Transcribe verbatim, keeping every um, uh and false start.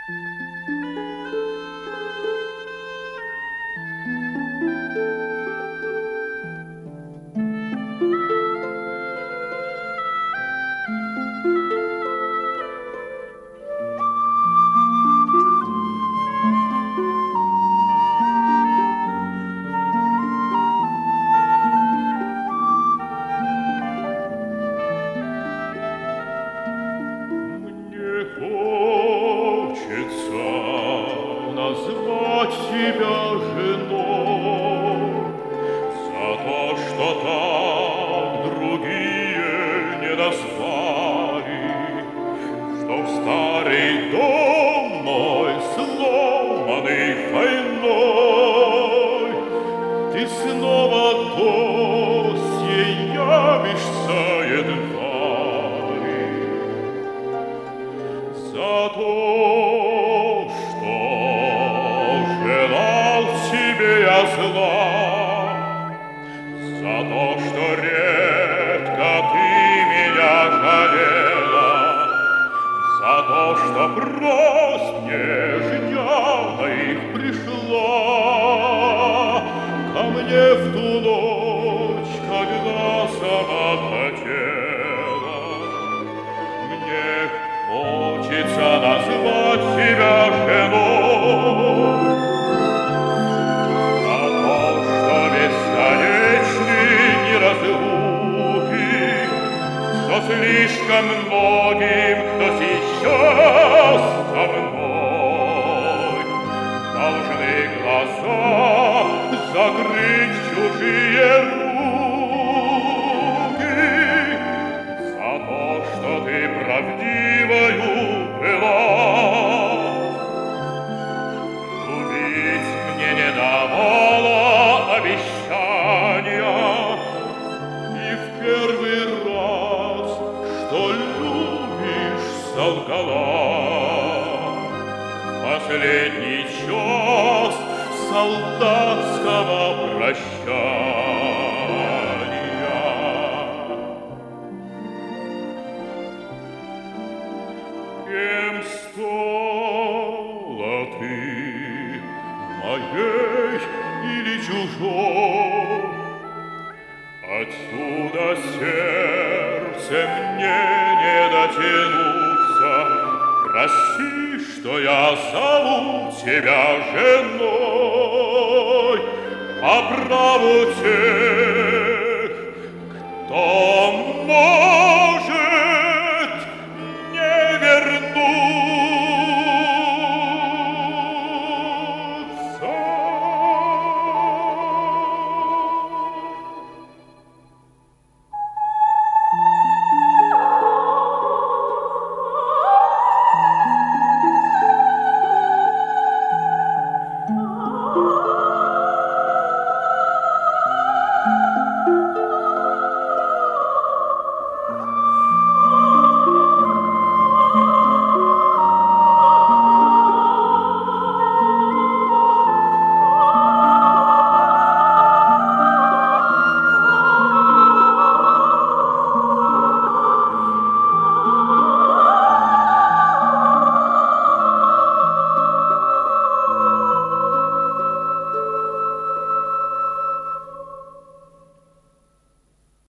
Назвать себя женой за то, что так другие не назвали, что в старый дом мой, сломанный войной, ты снова гостья явишься едва ли. За то, я зла, за то, что редко ты меня жалела, за то, что просто нежняна их пришла ко мне в ту ночь, когда сама хотела. Мне хочется назвать тебя женой, слишком многим, кто сейчас со мной, должны глаза закрыть чужие руки за то, что ты правдивою была. Любить мне не давала обещания, и в первый раз, что любишь, солгала. Последний час солдатского прощания. Кем стала ты, моей или чужой? Отсюда сердце мне не дотянуться. Прости, что я зову тебя женой, по праву тебе.